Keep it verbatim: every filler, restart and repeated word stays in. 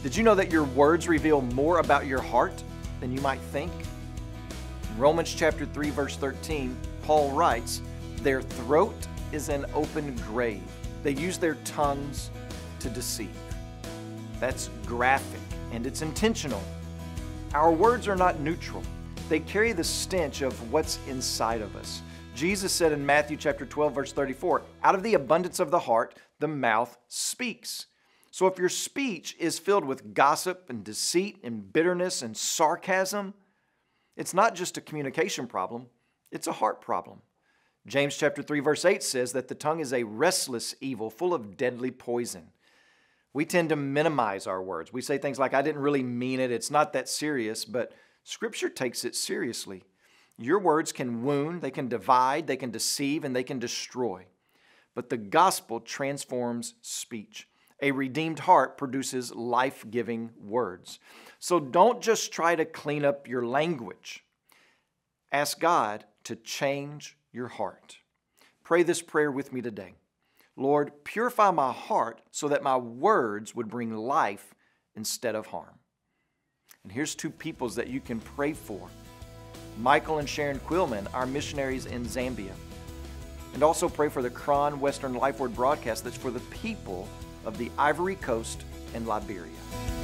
Did you know that your words reveal more about your heart than you might think? In Romans chapter three, verse thirteen, Paul writes, "Their throat is an open grave. They use their tongues to deceive." That's graphic, and it's intentional. Our words are not neutral. They carry the stench of what's inside of us. Jesus said in Matthew chapter twelve, verse thirty-four, "Out of the abundance of the heart, the mouth speaks." So if your speech is filled with gossip and deceit and bitterness and sarcasm, it's not just a communication problem, it's a heart problem. James chapter three, verse eight says that the tongue is a restless evil full of deadly poison. We tend to minimize our words. We say things like, "I didn't really mean it, it's not that serious," but Scripture takes it seriously. Your words can wound, they can divide, they can deceive, and they can destroy. But the gospel transforms speech. A redeemed heart produces life-giving words. So don't just try to clean up your language. Ask God to change your heart. Pray this prayer with me today. Lord, purify my heart so that my words would bring life instead of harm. And here's two peoples that you can pray for. Michael and Sharon Quillman, our missionaries in Zambia. And also pray for the Kron Western Life Word broadcast that's for the people of the Ivory Coast and Liberia.